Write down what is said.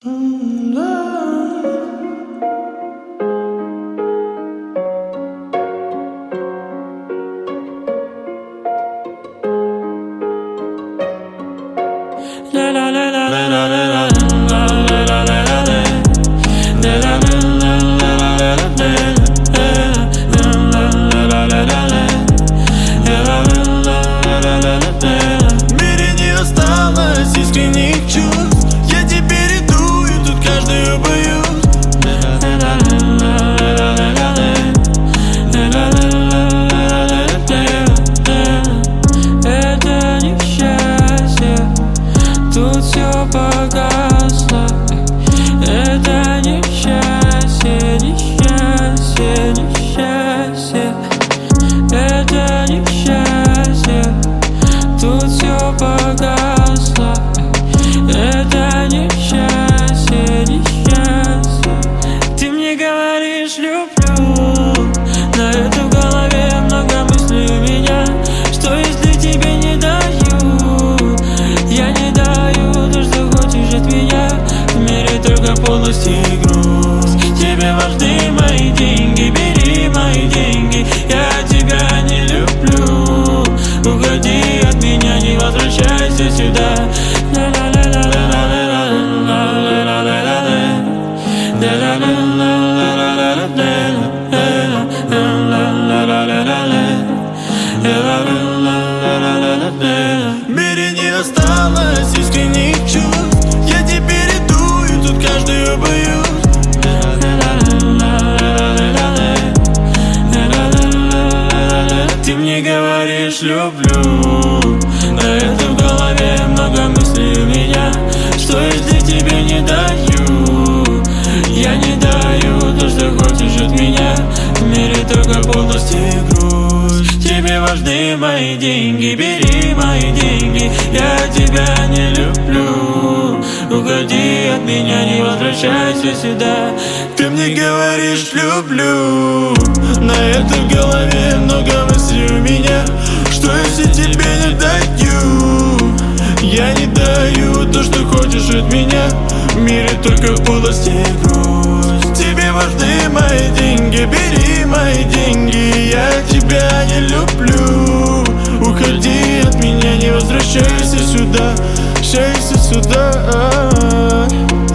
В мире не осталось искренних чувств. Я теперь иду, и тут каждую боюсь. Это несчастье, тут все погасло. Это несчастье, несчастье, несчастье. Это несчастье, тут все погасло. Это несчастье, несчастье. Ты мне говоришь люблю, но это в голове много мыслей у меня. Что если тебе не даю? Я не даю то, что хочешь от меня. В мире только полность и грусть. Тебе важны мои деньги, бери мои деньги. Я тебя не люблю. Уходи от меня, не возвращайся сюда. В мире не осталось искренних чувств. Я теперь иду, и тут каждую боюсь. Ты мне говоришь люблю, но это в голове много мыслей у меня. Что если тебе не даю? Я не даю то, что хочешь от меня. В мире только полность и грусть. Тебе важны мои деньги, бери мои деньги. Я тебя не люблю. Уходи от меня, не возвращайся сюда. Ты мне говоришь люблю, на это в голове много мыслей у меня. Что если тебе не даю? Я не даю то, что хочешь от меня. В мире только полость и грусть. Тебе важны мои деньги, бери мои деньги. Я тебя не люблю. Уходи от меня, не возвращайся сюда. Возвращайся сюда.